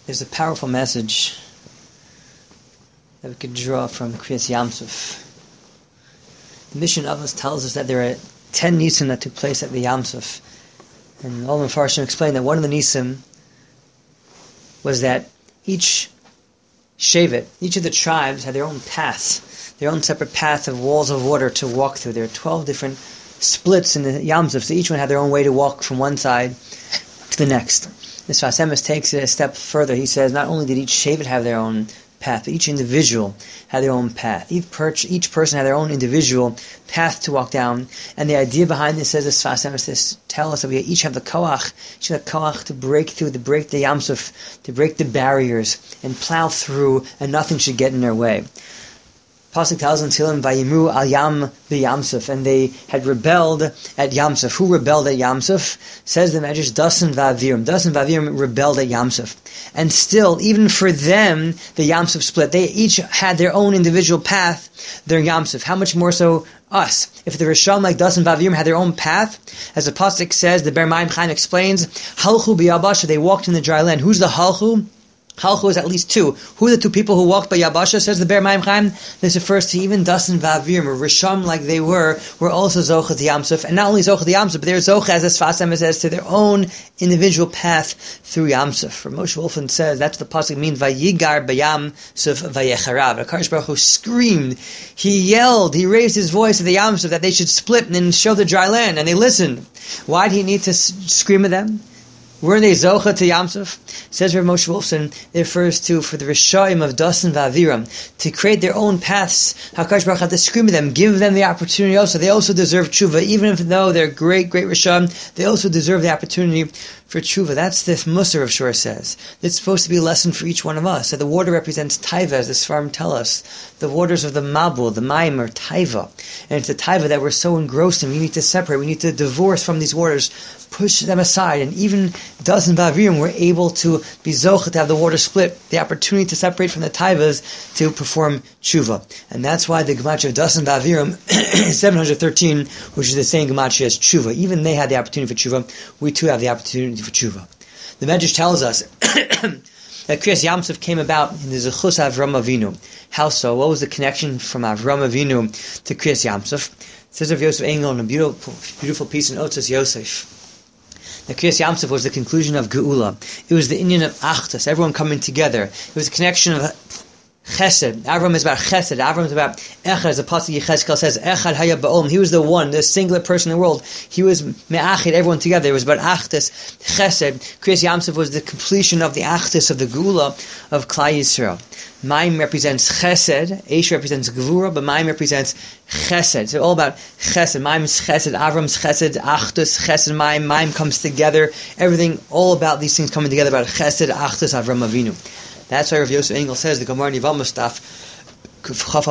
There's a powerful message that we could draw from Kriyas Yamsuf. The mission of us tells us that there are 10 Nisim that took place at the Yamsuf. And all the Mefarshim explained that one of the Nisim was that each Shevet, each of the tribes had their own paths, their own separate path of walls of water to walk through. There are 12 different splits in the Yamsuf, so each one had their own way to walk from one side to the next. The Sfas Emes takes it a step further. He says not only did each Shevet have their own path, but each individual had their own path. Each person had their own individual path to walk down. And the idea behind this, says the Sfas Emes, tell us that we each have the koach, to break through, to break the Yamsuf, to break the barriers and plow through, and nothing should get in their way. Pasuk tells in Tehillim, Vayimu al Yam b'Yamsuf, and they had rebelled at Yamsuf. Who rebelled at Yamsuf? Says the Medrash, Dasan v'Aviram. Dasan v'Aviram rebelled at Yamsuf. And still, even for them, the Yamsuf split. They each had their own individual path, their Yamsuf. How much more so us? If the Rishon like Dasan v'Aviram had their own path, as the Pasuk says, the Ber Maim Chaim explains, Halchu b'Yabasha, they walked in the dry land. Who's the Halchu? Halchu is at least two. Who are the two people who walked by Yabasha, says the Ber Maim Chaim? This refers to even Dasan v'Aviram, or Risham like they were also Zocha to Yamsuf. And not only Zocha to Yamsuf, but they're Zocha, as the Sfas Emes says, to their own individual path through Yamsuf. For Moshe Wolfman says, that's the Pasuk means, Vayigar b'Yamsuf vayecharav. HaKadosh Baruch Hu screamed, he yelled, he raised his voice at the Yamsuf that they should split and show the dry land, and they listened. Why did he need to scream at them? Were they Zocha to Yamsuf? Says Rav Moshe Wolfson, it refers to, for the Rishoim of Dasan v'Aviram, to create their own paths. HaKadosh Baruch Hu had to scream at them, give them the opportunity also. They also deserve tshuva. Even if though they're great Rishoim, they also deserve the opportunity for tshuva. That's the Musar of Shur says. It's supposed to be a lesson for each one of us. So the water represents taiva, as the Sfarim tell us. The waters of the Mabul, the Maim, are taiva. And it's the taiva that we're so engrossed in. We need to separate. We need to divorce from these waters, push them aside. And even Dasan v'Aviram were able to be zocha, to have the water split, the opportunity to separate from the taivas to perform tshuva. And that's why the gematria of Dasan v'Aviram is 713, which is the same gematria as tshuva. Even they had the opportunity for tshuva. We too have the opportunity for tshuva. The Medrash tells us that Kriyas Yamsuf came about in the Zechus Avram Avinu. How so? What was the connection from Avram Avinu to Kriyas Yamsuf? It says of Yosef Engel in a beautiful piece in Otzos Yosef. The Kriyas Yamsuf was the conclusion of Geula. It was the Inyan of Achdus, everyone coming together. It was a connection of Chesed. Avram is about Chesed. Avram is about Echad, as the Pasuk Yechezkel says, Echad Haya Ba'olam. He was the one, the singular person in the world. He was Me'achid, everyone together. It was about Achdus, Chesed. Kriyas Yamsuf was the completion of the Achdus, of the Geula of Klal Yisrael. Maim represents Chesed, Eish represents Gevura, but Maim represents Chesed. It's all about Chesed. Maim is Chesed, Avram's Chesed, Achdus, Chesed, Maim. Maim comes together. Everything, all about these things coming together, about Chesed, Achdus, Avram Avinu. That's why Rav Yosef Engel says, the Gemara Yevamah Staf, Kuf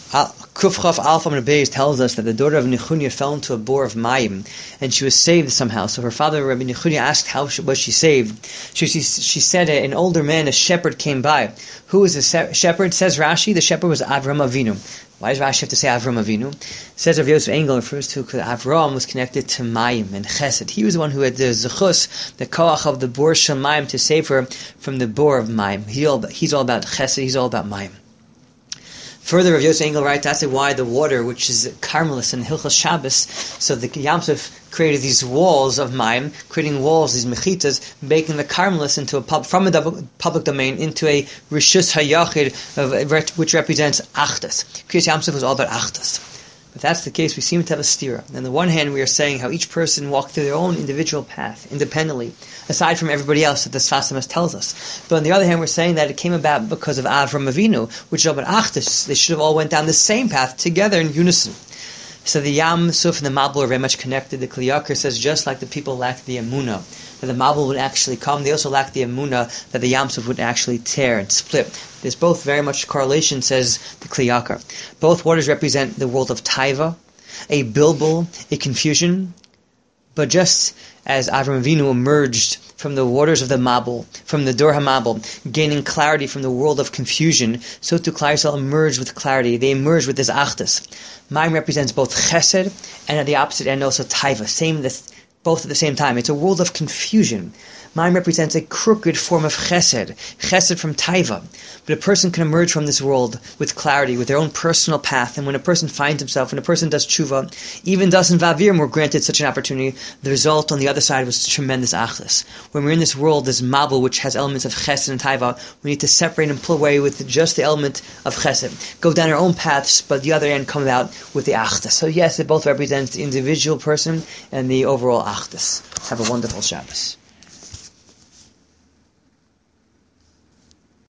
Chaf Alpha Amr Beis tells us that the daughter of Nechunya fell into a bore of Mayim, and she was saved somehow. So her father, Rabbi Nechunya, asked how was she saved. She said an older man, a shepherd, came by. Who was the shepherd? Says Rashi, the shepherd was Avram Avinu. Why does Rashi have to say Avram Avinu? Says Rav Yosef Engel refers to Avram was connected to Mayim and Chesed. He was the one who had the Zechus, the Koach of the bore Shel Mayim, to save her from the bore of Mayim. He's all about Chesed, he's all about Mayim. Further, Rav Yosef Engel writes, that's why the water, which is Carmelis and Hilchos Shabbos, so the Yamsuf created these walls of Mayim, creating walls, these mechitas, making the Carmelis into from a public domain into a Rishus HaYachid, which represents Achdus. Kriyas Yamsuf was all about Achdus. If that's the case, we seem to have a stira. On the one hand, we are saying how each person walked through their own individual path, independently, aside from everybody else that the Sfas Emes tells us. But on the other hand, we're saying that it came about because of Avram Avinu, which is all about Achdus. They should have all went down the same path together in unison. So the Yamsuf and the Mabul are very much connected. The Kli Yakar says just like the people lacked the Emunah, that the Mabul would actually come, they also lacked the Emunah that the Yamsuf would actually tear and split. There's both very much correlation, says the Kli Yakar. Both waters represent the world of Taiva, a bilbul, a confusion. But just as Avram Avinu emerged from the waters of the Mabul, from the Dor HaMabul, gaining clarity from the world of confusion, so too Klal Yisrael emerged with clarity. They emerged with this Achdus. Mayim represents both Chesed and at the opposite end also Taiva. both at the same time. It's a world of confusion. Mayim represents a crooked form of chesed from taiva. But a person can emerge from this world with clarity, with their own personal path. And when a person finds himself, when a person does tshuva, even Dasan Vavirim were granted such an opportunity. The result on the other side was tremendous achdus. When we're in this world, this mabul, which has elements of chesed and taiva, we need to separate and pull away with just the element of chesed. Go down our own paths, but the other end come out with the achdus. So yes, it both represents the individual person and the overall achdus. Have a wonderful Shabbos.